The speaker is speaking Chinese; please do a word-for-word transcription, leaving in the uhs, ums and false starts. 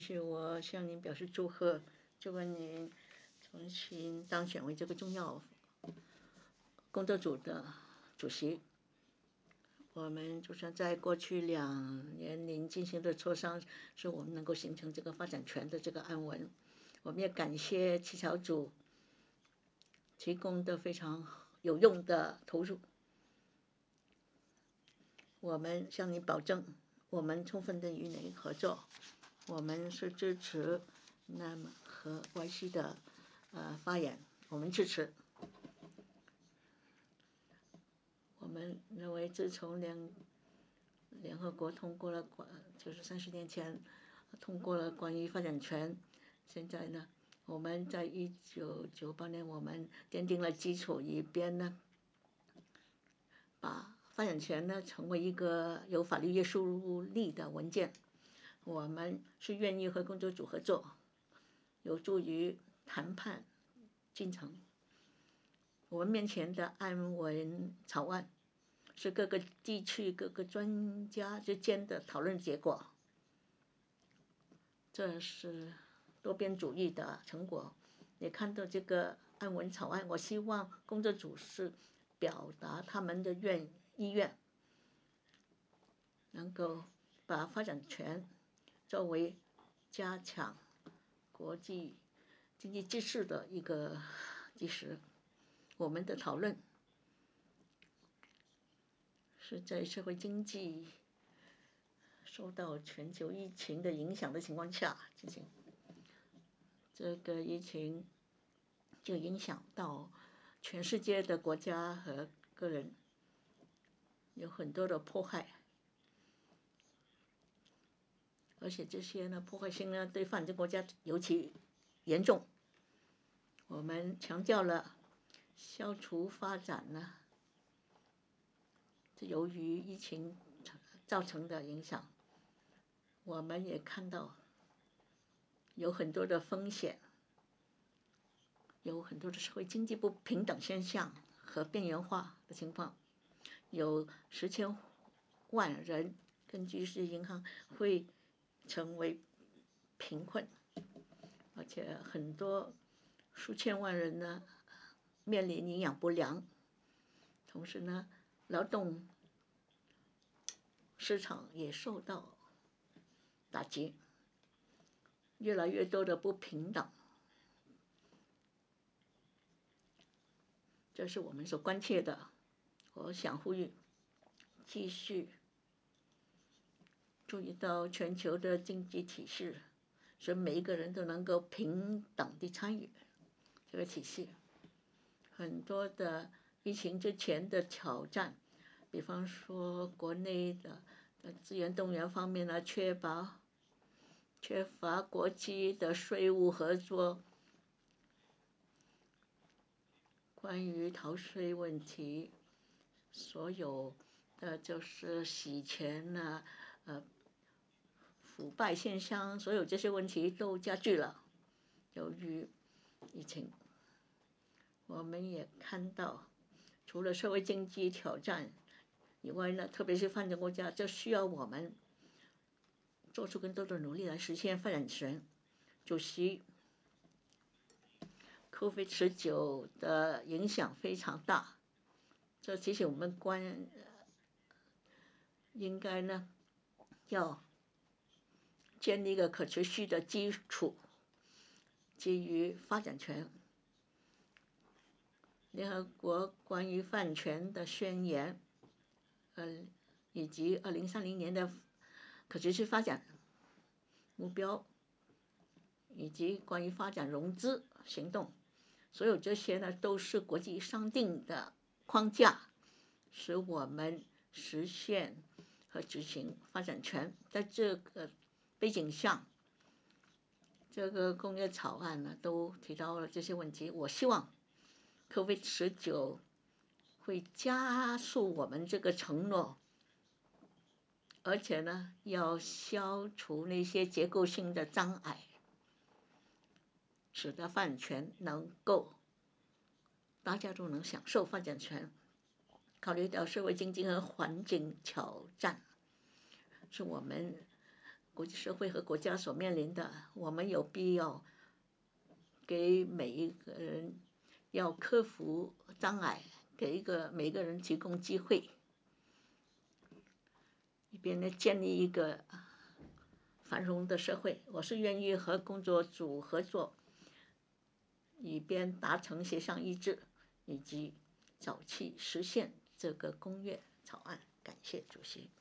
续我向您表示祝贺，祝贺您重新当选为这个重要工作组的主席。我们就像在过去两年您进行的磋商，使我们能够形成这个发展权的这个案文。我们也感谢七小组提供的非常有用的投入。我们向你保证，我们充分的与您合作。我们是支持那么和关系的呃发言，我们支持。我们认为，自从联联合国通过了关，就是三十年前通过了关于发展权，现在呢，我们在一九九八年我们奠定了基础，一边呢，把发展权呢成为一个有法律约束力的文件。我们是愿意和工作组合作，有助于谈判进程。我们面前的案文草案是各个地区各个专家之间的讨论结果，这是多边主义的成果。也看到这个案文草案，我希望工作组是表达他们的愿意愿，能够把发展权作为加强国际经济秩序的一个基石。我们的讨论是在社会经济受到全球疫情的影响的情况下进行。这个疫情就影响到全世界的国家和个人，有很多的迫害。而且这些呢，破坏性呢，对发展中国家尤其严重。我们强调了消除发展呢，是由于疫情造成的影响。我们也看到有很多的风险，有很多的社会经济不平等现象和边缘化的情况，有十千万人根据世界银行会成为贫困，而且很多数千万人呢面临营养不良，同时呢，劳动市场也受到打击，越来越多的不平等，这是我们所关切的。我想呼吁继续注意到全球的经济体系，使每一个人都能够平等地参与这个体系。很多的疫情之前的挑战，比方说国内的资源动员方面呢，缺乏缺乏国际的税务合作，关于逃税问题，所有的就是洗钱呢，呃，腐败现象，所有这些问题都加剧了。由于疫情，我们也看到，除了社会经济挑战以外呢，特别是发展国家，这需要我们做出更多的努力来实现发展权。主席 COVID 十九 的影响非常大，这提醒我们关应该呢要建立一个可持续的基础，基于发展权。联合国关于发展权的宣言，呃，以及二零三零年的可持续发展目标，以及关于发展融资行动，所有这些呢都是国际商定的框架，使我们实现和执行发展权。在这个背景下，这个工业草案呢都提到了这些问题。我希望 COVID 十九 会加速我们这个承诺，而且呢要消除那些结构性的障碍，使得发展权能够大家都能享受发展权。考虑到社会经济和环境挑战，是我们国际社会和国家所面临的，我们有必要给每一个人要克服障碍，给一个每个人提供机会，以便呢建立一个繁荣的社会。我是愿意和工作组合作，以便达成协商一致，以及早期实现这个公约草案。感谢主席。